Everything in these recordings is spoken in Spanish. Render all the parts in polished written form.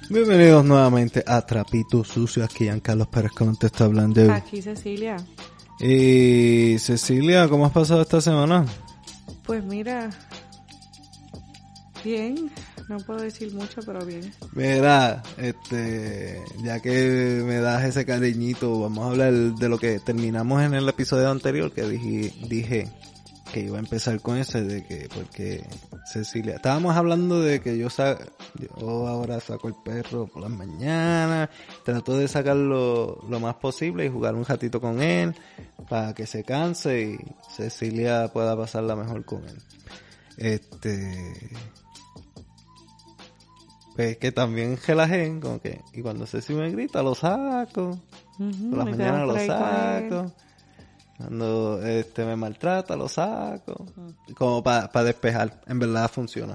Bienvenidos nuevamente a Trapito Sucio. Aquí Giancarlo Pérez con te está hablando. Aquí Cecilia. Y Cecilia, ¿cómo has pasado esta semana? Pues mira, bien, no puedo decir mucho, pero bien. Mira, ya que me das ese cariñito, vamos a hablar de lo que terminamos en el episodio anterior, que dije que iba a empezar con ese, de que, porque Cecilia, estábamos hablando de que yo ahora saco el perro por las mañanas, trato de sacarlo lo más posible y jugar un ratito con él para que se canse y Cecilia pueda pasarla mejor con él. Pues que también relajé, como que, y cuando Ceci me grita lo saco, por las mañanas lo saco. Cuando me maltrata, lo saco. Como para despejar. En verdad funciona.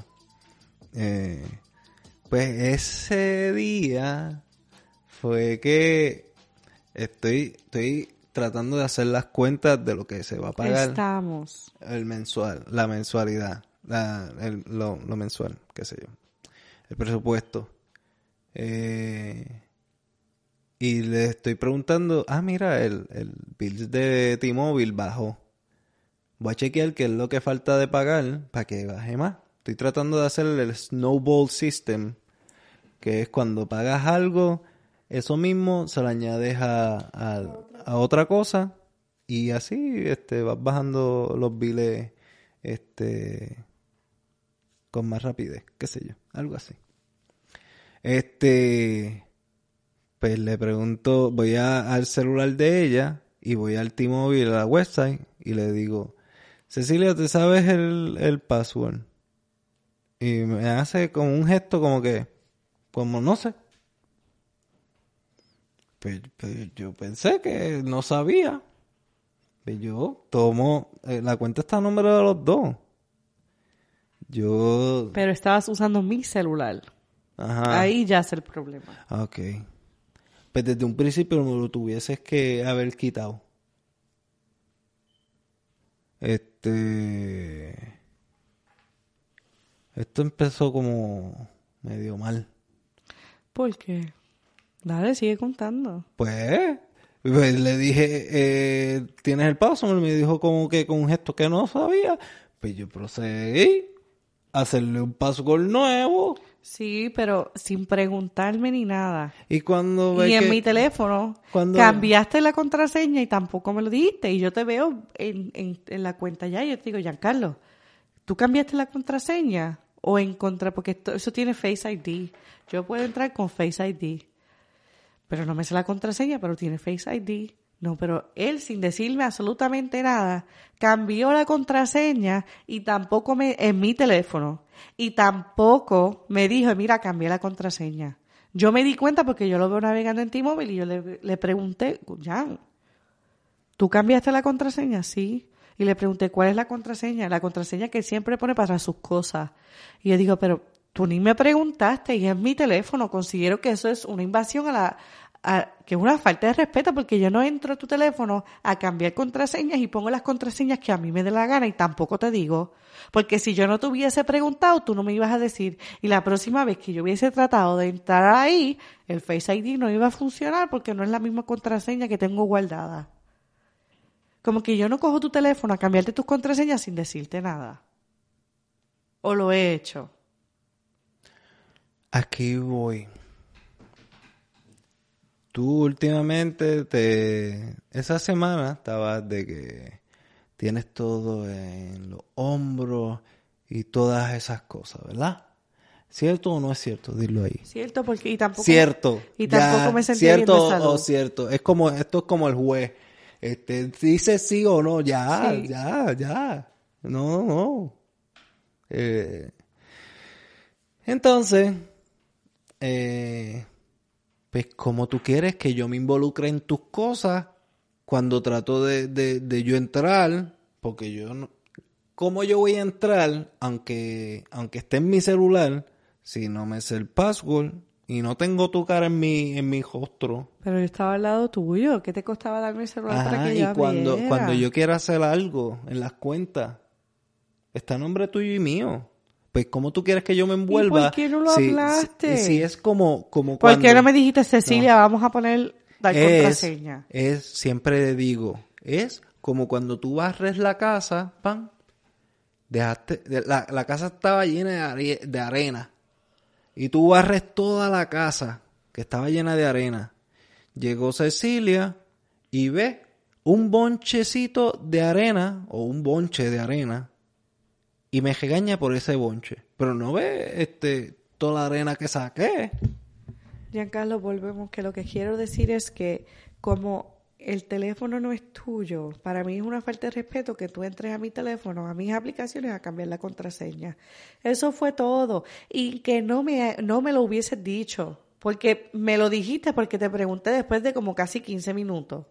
Pues ese día fue que estoy tratando de hacer las cuentas de lo que se va a pagar. Estamos. La mensualidad. Lo mensual, qué sé yo. El presupuesto. Y le estoy preguntando, mira, el bill de T-Mobile bajó. Voy a chequear qué es lo que falta de pagar para que baje más. Estoy tratando de hacer el snowball system, que es cuando pagas algo, eso mismo se lo añades a otra cosa y así vas bajando los billes con más rapidez, qué sé yo, algo así. Pues le pregunto, voy al celular de ella y voy al T-Mobile, a la website, y le digo, Cecilia, ¿te sabes el password? Y me hace como un gesto como no sé. Pues yo pensé que no sabía. Pues yo tomo, la cuenta está a número de los dos. Pero estabas usando mi celular. Ajá. Ahí ya es el problema. Ok. Pues desde un principio me lo tuvieses que haber quitado. Esto empezó como medio mal. ¿Por qué? Dale, sigue contando. Pues le dije, ¿tienes el password? Me dijo como que con un gesto que no sabía. Pues yo procedí a hacerle un password nuevo. Sí, pero sin preguntarme ni nada. Y cuando y en mi teléfono cambiaste la contraseña y tampoco me lo dijiste. Y yo te veo en la cuenta ya y yo te digo, Giancarlo, ¿tú cambiaste la contraseña? O en contra, porque eso tiene Face ID. Yo puedo entrar con Face ID. Pero no me sé la contraseña, pero tiene Face ID. No, pero él, sin decirme absolutamente nada, cambió la contraseña y tampoco en mi teléfono. Y tampoco me dijo, mira, cambié la contraseña. Yo me di cuenta porque yo lo veo navegando en T-Mobile y yo le pregunté, Jan, ¿tú cambiaste la contraseña? Sí. Y le pregunté, ¿cuál es la contraseña? La contraseña que él siempre pone para sus cosas. Y yo digo, pero tú ni me preguntaste y es mi teléfono. Considero que eso es una invasión que es una falta de respeto porque yo no entro a tu teléfono a cambiar contraseñas y pongo las contraseñas que a mí me dé la gana y tampoco te digo. Porque si yo no te hubiese preguntado, tú no me ibas a decir. Y la próxima vez que yo hubiese tratado de entrar ahí, el Face ID no iba a funcionar porque no es la misma contraseña que tengo guardada. Como que yo no cojo tu teléfono a cambiarte tus contraseñas sin decirte nada. ¿O lo he hecho? Aquí voy. Tú últimamente, esa semana estabas de que tienes todo en los hombros y todas esas cosas, ¿verdad? ¿Cierto o no es cierto? Dilo ahí. Cierto, porque y tampoco. Cierto. Y tampoco me sentí bien de salud. Cierto o cierto. Esto es como el juez. Dice sí o no, ya. No. Entonces, pues como tú quieres que yo me involucre en tus cosas cuando trato de yo entrar, porque yo no, ¿cómo yo voy a entrar aunque esté en mi celular si no me sé el password y no tengo tu cara en mi rostro? Pero yo estaba al lado tuyo, ¿qué te costaba darme el celular para que yo abriera? Cuando yo quiera hacer algo en las cuentas, está a nombre tuyo y mío. pues ¿cómo tú quieres que yo me envuelva? ¿Y por qué no lo hablaste? Si es como cuando... ¿Por qué no me dijiste, Cecilia, vamos a poner la contraseña? Siempre digo, es como cuando tú barres la casa, pan, dejaste, la casa estaba llena de arena, y tú barres toda la casa, que estaba llena de arena. Llegó Cecilia y ve un bonchecito de arena, o un bonche de arena, y me regaña por ese bonche. Pero no ve toda la arena que saqué. Giancarlo, volvemos, que lo que quiero decir es que como el teléfono no es tuyo, para mí es una falta de respeto que tú entres a mi teléfono, a mis aplicaciones, a cambiar la contraseña. Eso fue todo. Y que no me lo hubieses dicho, porque me lo dijiste porque te pregunté después de como casi 15 minutos.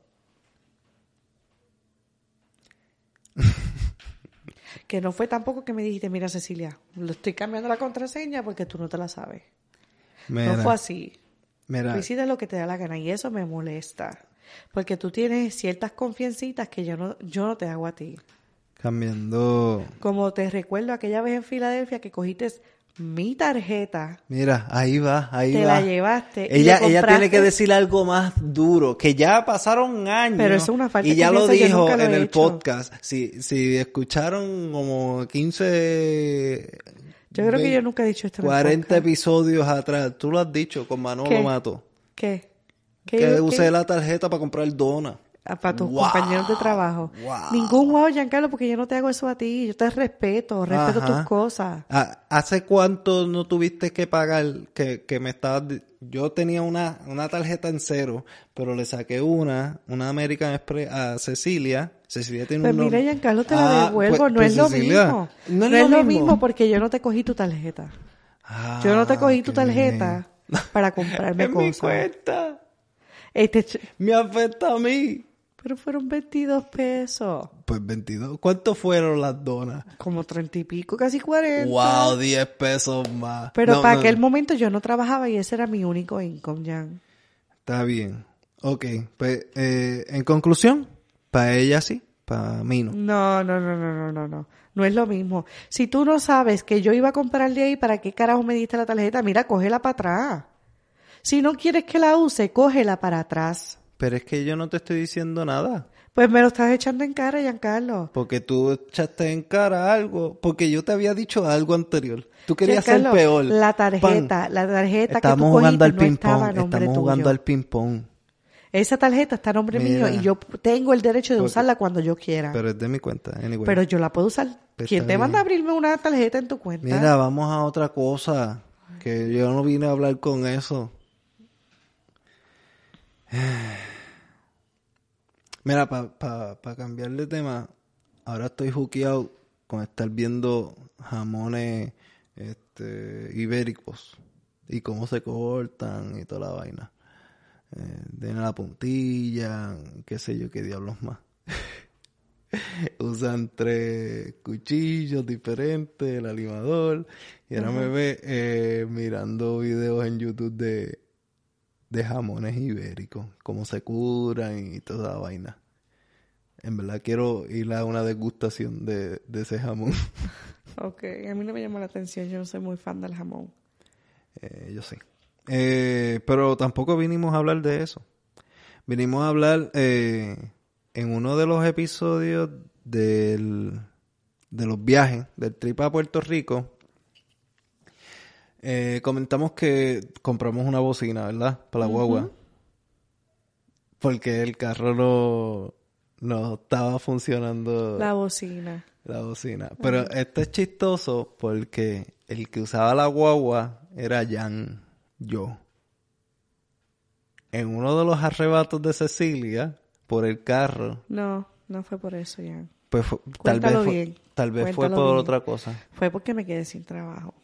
Que no fue tampoco que me dijiste, mira Cecilia, le estoy cambiando la contraseña porque tú no te la sabes. Mira, no fue así. Mira. Tú hiciste lo que te da la gana y eso me molesta. Porque tú tienes ciertas confiancitas que yo no te hago a ti. Cambiando. Como te recuerdo aquella vez en Filadelfia que cogiste mi tarjeta. Mira, ahí va. Te la llevaste. Ella tiene que decir algo más duro, que ya pasaron años. Pero eso es una falta y ya de lo dijo en el podcast. Si escucharon como 15... Yo creo que yo nunca he dicho esto en 40 episodios atrás. Tú lo has dicho con Manolo Mato. ¿Qué? Que usé la tarjeta para comprar donas. Para tus compañeros de trabajo. Wow. Ningún wow, Giancarlo, porque yo no te hago eso a ti. Yo te respeto tus cosas. ¿Hace cuánto no tuviste que pagar? Que me estabas... Yo tenía una tarjeta en cero, pero le saqué una American Express a Cecilia. Cecilia tiene pues un nombre. Mira, Giancarlo, te la devuelvo. No es lo mismo. No es lo mismo porque yo no te cogí tu tarjeta. Yo no te cogí tu tarjeta para comprarme cosas. Mi cuenta. Me afecta a mí. Pero fueron 22 pesos. Pues 22. ¿Cuánto fueron las donas? Como 30 y pico, casi 40. Wow, 10 pesos más. Pero para aquel momento yo no trabajaba y ese era mi único income, Jan. Está bien. Ok, pues en conclusión, para ella sí, para mí no. No. No es lo mismo. Si tú no sabes que yo iba a comprar de ahí, ¿para qué carajo me diste la tarjeta? Mira, cógela para atrás. Si no quieres que la use, cógela para atrás. Pero es que yo no te estoy diciendo nada. Pues me lo estás echando en cara, Giancarlo. Porque tú echaste en cara algo. Porque yo te había dicho algo anterior. Tú querías ser peor. La tarjeta Estamos que tú jugando al no ping-pong. Estamos tuyo. Jugando al ping-pong. Esa tarjeta está a nombre mío y yo tengo el derecho de usarla cuando yo quiera. Pero es de mi cuenta. Anyway. Pero yo la puedo usar. Pues ¿Quién te manda a abrirme una tarjeta en tu cuenta? Mira, vamos a otra cosa. Que yo no vine a hablar con eso. Mira, para cambiar de tema, ahora estoy juqueado con estar viendo jamones ibéricos y cómo se cortan y toda la vaina. Tienen la puntilla, qué sé yo, qué diablos más. Usan 3 cuchillos diferentes, el animador, y ahora me ve mirando videos en YouTube de jamones ibéricos, cómo se curan y toda la vaina. En verdad quiero ir a una degustación de ese jamón. Ok, a mí no me llama la atención, yo no soy muy fan del jamón. Yo sí. Pero tampoco vinimos a hablar de eso. Vinimos a hablar en uno de los episodios de los viajes, del trip a Puerto Rico. Comentamos que compramos una bocina, ¿verdad? Para la guagua. Porque el carro no estaba funcionando. La bocina. Pero esto es chistoso porque el que usaba la guagua era yo. En uno de los arrebatos de Cecilia, por el carro. No fue por eso, Jan. Pues tal vez fue por otra cosa. Fue porque me quedé sin trabajo.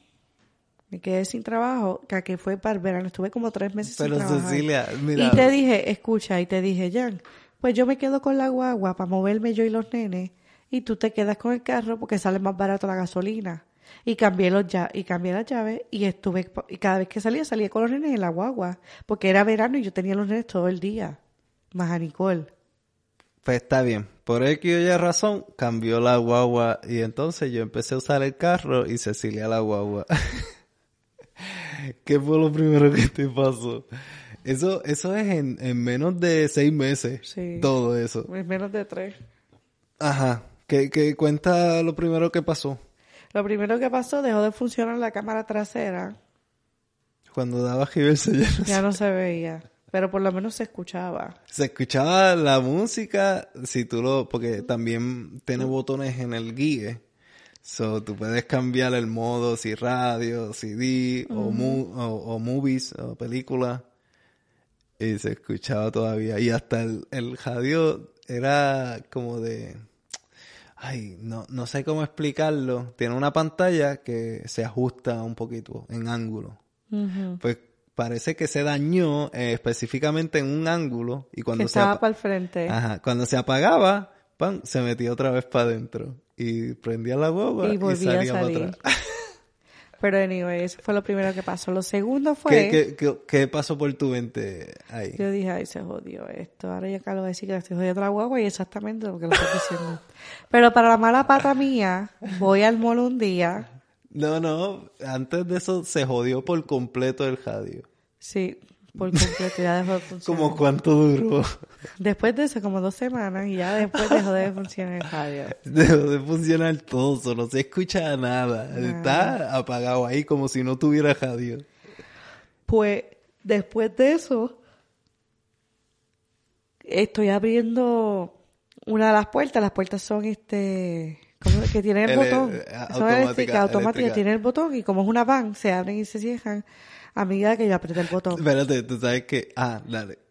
Que fue para el verano. Estuve como 3 meses sin trabajar. Pero Cecilia, mira. Y te dije, Jan, pues yo me quedo con la guagua para moverme yo y los nenes. Y tú te quedas con el carro porque sale más barato la gasolina. Y cambié las llaves y cada vez que salía con los nenes en la guagua. Porque era verano y yo tenía los nenes todo el día. Más a Nicole. Pues está bien. Por X o Y razón, cambió la guagua y entonces yo empecé a usar el carro y Cecilia la guagua. ¿Qué fue lo primero que te pasó? Eso es en menos de 6 meses. Sí. Todo eso. En menos de 3. Ajá. ¿Qué cuenta lo primero que pasó? Lo primero que pasó, dejó de funcionar la cámara trasera. Cuando daba reversa Ya no se veía. Pero por lo menos se escuchaba. Se escuchaba la música, si tú porque también tiene botones en el guía. So, tú puedes cambiar el modo, si radio, CD, o movies, o película. Y se escuchaba todavía. Y hasta el radio era como de... Ay, no sé cómo explicarlo. Tiene una pantalla que se ajusta un poquito en ángulo. Pues parece que se dañó específicamente en un ángulo. Y cuando que estaba para el frente. Ajá, cuando se apagaba, ¡pam!, se metía otra vez para adentro. Y prendía la guagua y salía para atrás. Pero anyway, eso fue lo primero que pasó. Lo segundo fue... ¿Qué pasó por tu mente ahí? Yo dije, ay, se jodió esto. Ahora ya Carlos va a decir que estoy jodiendo la guagua y exactamente lo que lo estoy diciendo. Pero para la mala pata mía, voy al mall un día. No, antes de eso se jodió por completo el radio. Sí, por completo, ya dejó de funcionar. ¿Cómo cuánto duró? Después de eso, como 2 semanas, y ya después dejó de funcionar el radio. Dejó de funcionar todo, no se escucha nada. Está apagado ahí como si no tuviera radio. Pues, después de eso, estoy abriendo una de las puertas. Las puertas son que tienen el botón. Son automáticas, tienen el botón y como es una van, se abren y se cierran a medida que yo aprieto el botón. Espérate, tú sabes que... dale.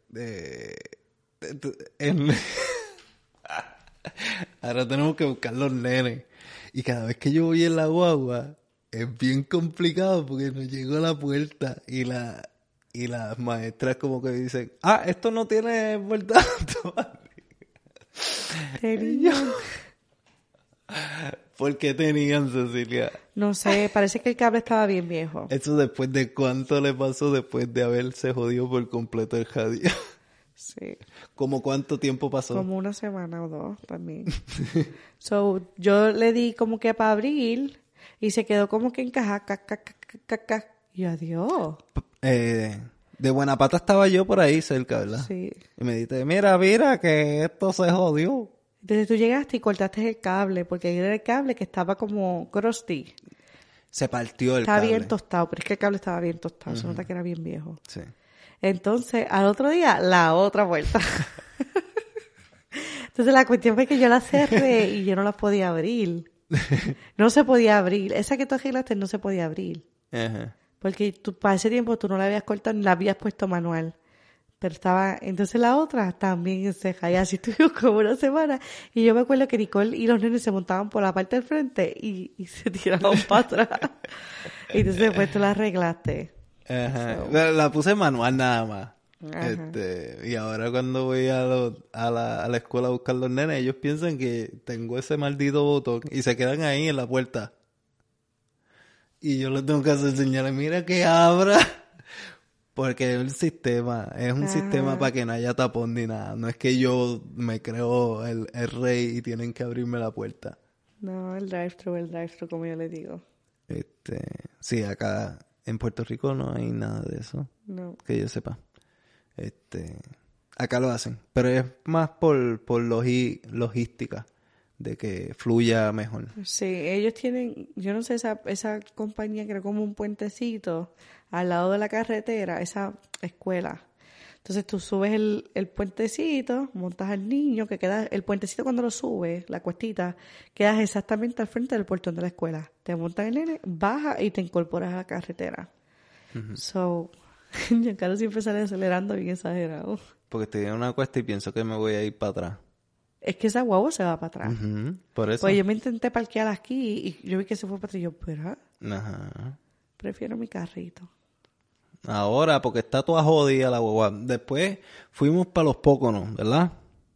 Ahora tenemos que buscar los nenes. Y cada vez que yo voy en la guagua, es bien complicado porque no llego a la puerta y las maestras como que dicen, esto no tiene vuelta automática. Tenían. ¿Por qué tenían, Cecilia? No sé, parece que el cable estaba bien viejo. ¿Eso después de cuánto le pasó después de haberse jodido por completo el radio? Sí. ¿Cómo cuánto tiempo pasó? Como 1 semana o 2 también. Yo le di como que para abrir y se quedó como que encaja, y adiós. De buena pata estaba yo por ahí cerca, ¿verdad? Sí. Y me dijiste, mira, que esto se jodió. Entonces tú llegaste y cortaste el cable, porque era el cable que estaba como crusty. Se partió el estaba cable. Estaba bien tostado, pero es que el cable estaba bien tostado, se nota que era bien viejo. Sí. Entonces, al otro día, la otra vuelta. Entonces la cuestión fue que yo la cerré y yo no la podía abrir. No se podía abrir. Esa que tú arreglaste no se podía abrir. Ajá. Porque para ese tiempo tú no la habías cortado ni la habías puesto manual. Pero entonces la otra también enceja. Y así estuvimos como 1 semana. Y yo me acuerdo que Nicole y los nenes se montaban por la parte del frente y se tiraban para atrás. Y entonces después tú la arreglaste. Ajá. La puse manual nada más. Y ahora cuando voy a la escuela a buscar los nenes, ellos piensan que tengo ese maldito botón y se quedan ahí en la puerta. Y yo les tengo que hacer señales, mira que abra. Porque es un sistema para que no haya tapón ni nada. No es que yo me creo el rey y tienen que abrirme la puerta. No, el drive-thru, como yo le digo. Sí, acá en Puerto Rico no hay nada de eso. No. Que yo sepa. Acá lo hacen. Pero es más por logística. De que fluya mejor. Sí, ellos tienen, yo no sé, esa compañía que era como un puentecito al lado de la carretera, esa escuela. Entonces tú subes el puentecito, montas al niño, que queda, el puentecito cuando lo subes, la cuestita, quedas exactamente al frente del portón de la escuela. Te montas el nene, baja y te incorporas a la carretera. So, Giancarlo siempre sale acelerando bien exagerado. Porque estoy en una cuesta y pienso que me voy a ir para atrás. Es que esa guagua se va para atrás. Por eso. Pues yo me intenté parquear aquí y yo vi que se fue para atrás y yo, pero prefiero mi carrito. Ahora, porque está toda jodida la guagua. Después fuimos para los Póconos, ¿verdad?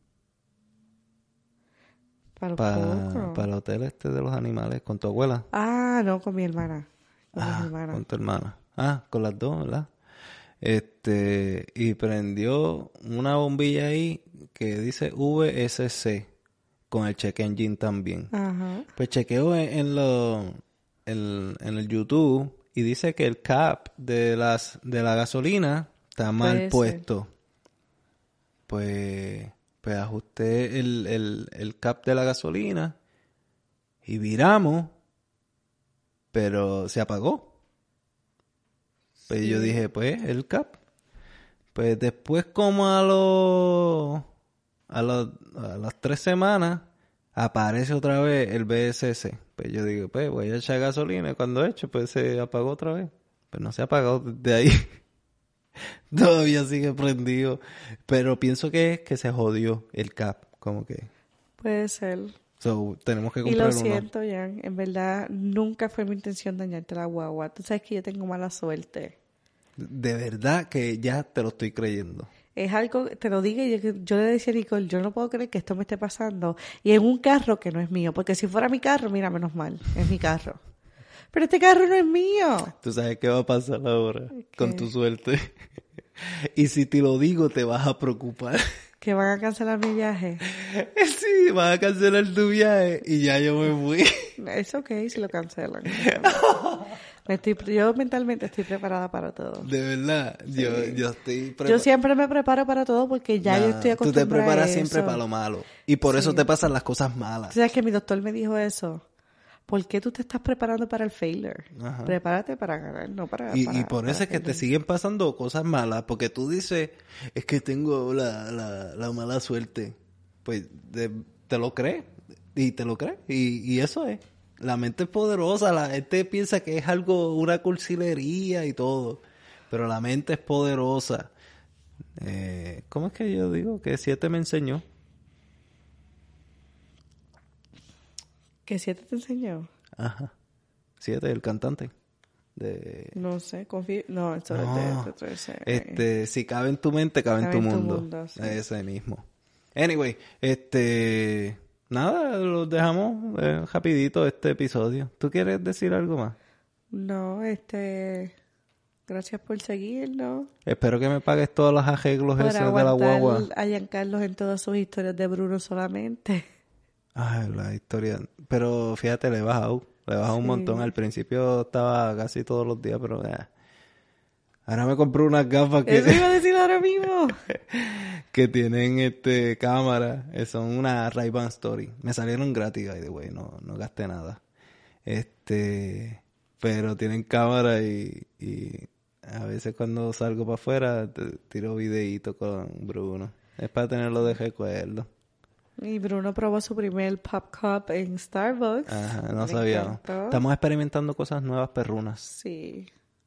¿Para los Póconos? Para el hotel de los animales, con tu abuela. No, con mi hermana. Con tu hermana. Con las dos, ¿verdad? Y prendió una bombilla ahí que dice VSC con el check engine también. Ajá. Pues chequeo en el YouTube y dice que el cap de la gasolina está mal puesto. Pues ajusté el cap de la gasolina y viramos, pero se apagó. Pues yo dije, pues el cap. Pues después como a las 3 semanas aparece otra vez el VSC. Pues yo digo, pues voy a echar gasolina y cuando echo, pues se apagó otra vez. Pues no se ha apagado desde ahí. Todavía sigue prendido. Pero pienso que es que se jodió el cap, como que. Puede ser. So, tenemos que comprar uno. Y lo siento, Jan. En verdad, nunca fue mi intención dañarte la guagua. Tú sabes que yo tengo mala suerte. De verdad que ya te lo estoy creyendo. Es algo, te lo digo, yo le decía a Nicole, yo no puedo creer que esto me esté pasando. Y en un carro que no es mío. Porque si fuera mi carro, mira, menos mal, es mi carro. Pero este carro no es mío. ¿Tú sabes qué va a pasar ahora con tu suerte? Y si te lo digo, te vas a preocupar. ¿Que van a cancelar mi viaje? Sí, van a cancelar tu viaje y ya yo me fui. Es ok si lo cancelan. Yo mentalmente estoy preparada para todo. De verdad, sí. yo estoy preparada. Yo siempre me preparo para todo porque ya yo estoy acostumbrada. Tú te preparas siempre para lo malo. Y por eso te pasan las cosas malas. ¿Sabes que mi doctor me dijo eso? ¿Por qué tú te estás preparando para el failure? Ajá. Prepárate para ganar, no para... Y por eso es que te siguen pasando cosas malas. Porque tú dices, es que tengo la mala suerte. Pues te lo crees. Y te lo crees. Y eso es. La mente es poderosa. La gente piensa que es algo, una cursilería y todo. Pero la mente es poderosa. ¿Cómo es que yo digo? Que 7 me enseñó. ¿Que 7 te enseñó? Ajá. 7, el cantante. No sé, no, eso es de 13. Si cabe en tu mente, cabe en tu mundo. Sí. Ese mismo. Anyway, nada, lo dejamos rapidito este episodio. ¿Tú quieres decir algo más? No, gracias por seguirnos. Espero que me pagues todos los arreglos esos de la guagua. A Giancarlo en todas sus historias de Bruno solamente. Ay, la historia. Pero fíjate, le he bajado un montón. Al principio estaba casi todos los días, pero ahora me compré unas gafas que... Eso iba a decir ahora mismo. Que tienen cámara. Son una Ray-Ban Story. Me salieron gratis, by the way. No gasté nada. Pero tienen cámara y a veces cuando salgo para afuera tiro videíto con Bruno. Es para tenerlo de recuerdo. Y Bruno probó su primer Pop Cup en Starbucks. Ajá, no sabíamos. Estamos experimentando cosas nuevas perrunas. Sí.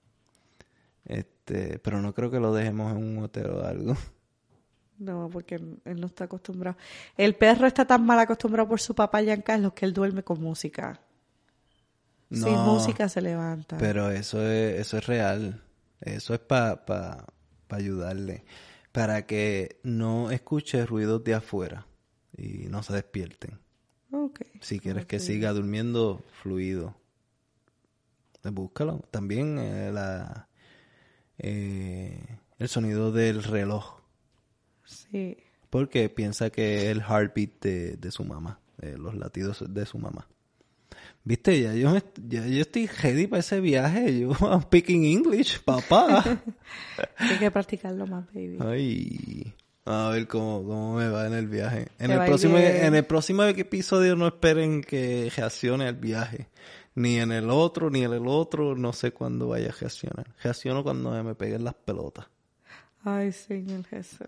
Pero no creo que lo dejemos en un hotel o algo. No, porque él no está acostumbrado. El perro está tan mal acostumbrado por su papá Giancarlo que él duerme con música. No, sin música se levanta. Pero eso es real. Eso es para ayudarle. Para que no escuche ruidos de afuera y no se despierten. Okay. Si quieres que siga durmiendo fluido, búscalo. También el sonido del reloj. Sí. Porque piensa que es el heartbeat de su mamá, los latidos de su mamá. Viste, ya yo estoy ready para ese viaje. Yo I'm speaking English, papá. Hay que practicarlo más, baby. Ay, a ver cómo me va en el viaje. En el próximo episodio no esperen que reaccione al viaje. Ni en el otro, no sé cuándo vaya a reaccionar. Reacciono cuando me peguen las pelotas. Ay, Señor Jesús.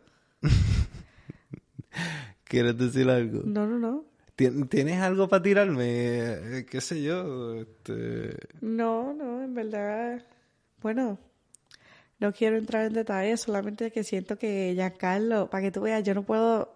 ¿Quieres decir algo? No. ¿Tienes algo para tirarme? ¿Qué sé yo? No, en verdad. Bueno, no quiero entrar en detalles, solamente que siento que Giancarlo, para que tú veas, yo no puedo...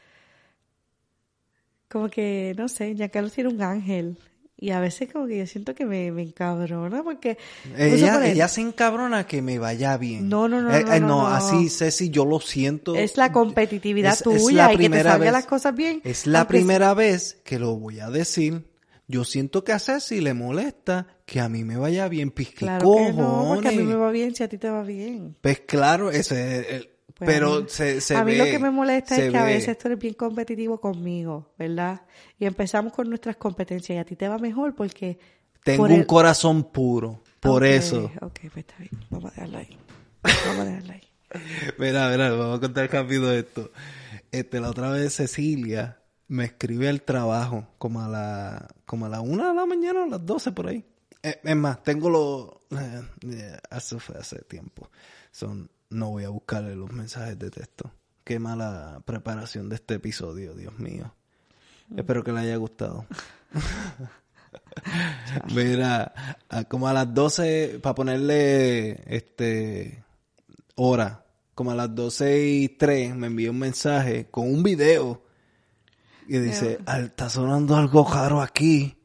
Como que, no sé, Giancarlo tiene un ángel. Y a veces como que yo siento que me encabrona porque... Ella se encabrona que me vaya bien. No. Así, Ceci, yo lo siento. Es la competitividad tuya y que te salgan las cosas bien. Es la primera vez que lo voy a decir. Yo siento que a Ceci le molesta que a mí me vaya bien. Pues, ¿qué claro que no, porque a mí me va bien si a ti te va bien. Pues claro, ese es Pues pero se a mí ve, lo que me molesta es que a ve. veces tú eres bien competitivo conmigo, ¿verdad? Y empezamos con nuestras competencias y a ti te va mejor porque... Tengo un corazón puro, por okay, eso. Ok, pues está bien, vamos a dejarlo ahí. Mira, vamos a contar rápido esto. La otra vez Cecilia me escribe al trabajo como a la 1 de la mañana, a las 12 por ahí. Es más, tengo eso fue hace tiempo. No voy a buscarle los mensajes de texto. Qué mala preparación de este episodio, Dios mío. Espero que le haya gustado. Mira, como a las 12, para ponerle hora, como a las 12:03 me envió un mensaje con un video y dice, está sonando algo raro aquí.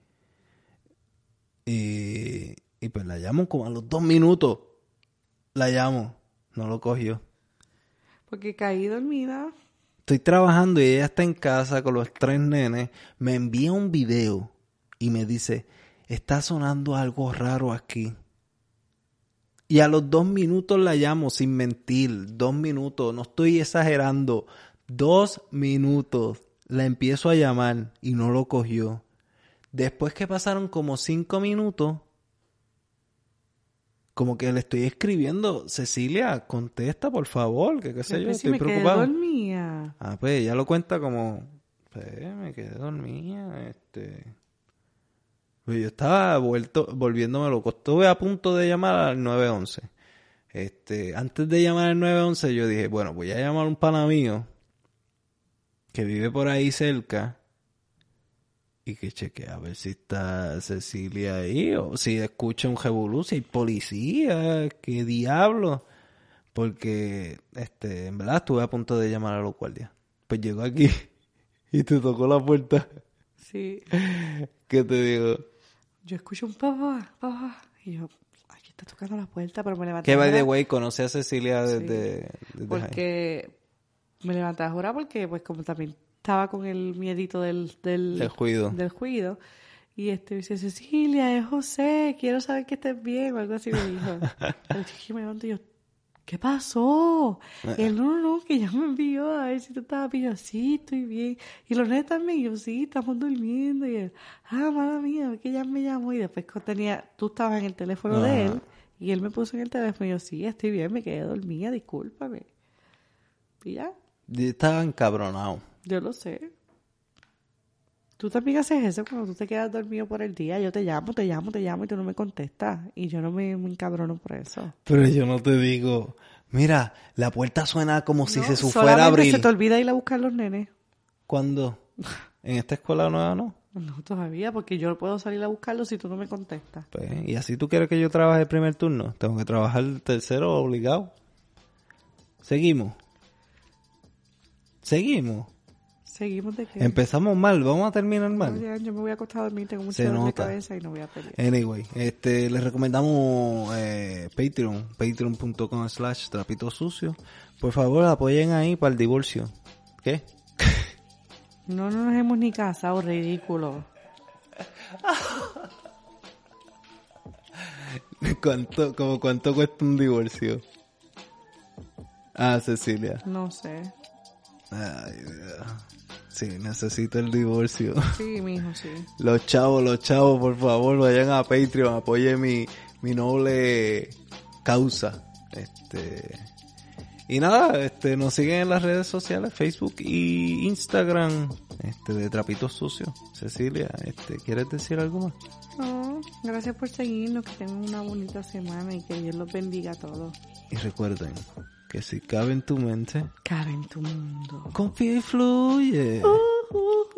Y pues la llamo como a los 2 minutos. La llamo, no lo cogió. Porque caí dormida. Estoy trabajando y ella está en casa con los 3 nenes. Me envía un video y me dice, está sonando algo raro aquí. Y a los 2 minutos la llamo, sin mentir. 2 minutos, no estoy exagerando. 2 minutos. La empiezo a llamar y no lo cogió. Después que pasaron como 5 minutos, como que le estoy escribiendo, Cecilia, contesta por favor, que qué sé yo, estoy preocupado. Me quedé dormida. Pues ella lo cuenta como, me quedé dormida, Pues yo estaba volviéndome loco. Estuve a punto de llamar al 911. Antes de llamar al 911 yo dije, bueno, voy a llamar a un pana mío que vive por ahí cerca y que chequee a ver si está Cecilia ahí o si escucha un revolú, si hay policía, qué diablo. Porque, en verdad estuve a punto de llamar a los guardias. Pues llegó aquí y te tocó la puerta. Sí. ¿Qué te digo? Yo escucho un papá. Y yo, aquí está tocando la puerta, pero me levanté. Que by the way, conocí a Cecilia desde porque me levanté a jurar porque, pues, como también estaba con el miedito del juido. Y dice, Cecilia, es José, quiero saber que estés bien, o algo así me dijo. Y me levanto y yo, ¿qué pasó? Y él, no, que ya me envió a ver si tú estabas bien. Yo, sí, estoy bien. Y los nenes también, yo, sí, estamos durmiendo. Y él, madre mía, que ya me llamó. Y después tú estabas en el teléfono de él, y él me puso en el teléfono. Y yo, sí, estoy bien, me quedé dormida, discúlpame. Y ya. Y estaba encabronado. Yo lo sé. Tú también haces eso cuando tú te quedas dormido por el día. Yo te llamo y tú no me contestas. Y yo no me encabrono por eso. Pero yo no te digo, mira, la puerta suena como si se fuera a abrir. Se te olvida ir a buscar los nenes. ¿Cuándo? ¿En esta escuela nueva no? No, todavía, porque yo puedo salir a buscarlos si tú no me contestas. Pues, ¿y así tú quieres que yo trabaje el primer turno? Tengo que trabajar el tercero obligado. Seguimos de qué. Empezamos mal, vamos a terminar mal. No, yo me voy a acostar a dormir, tengo mucha dolor de cabeza y no voy a pelear. Anyway, les recomendamos patreon.com/trapito sucio. Por favor, apoyen ahí para el divorcio. ¿Qué? No nos hemos ni casado, ridículo. ¿Cuánto cuesta un divorcio? Cecilia. No sé. Ay, sí, necesito el divorcio. Sí, mijo, sí. Los chavos, por favor, vayan a Patreon, apoyen mi noble causa. Y nada, nos siguen en las redes sociales, Facebook y Instagram, de Trapitos Sucios. Cecilia, ¿quieres decir algo más? No, gracias por seguirnos, que tengan una bonita semana y que Dios los bendiga a todos. Y recuerden que si cabe en tu mente, cabe en tu mundo. Confía y fluye.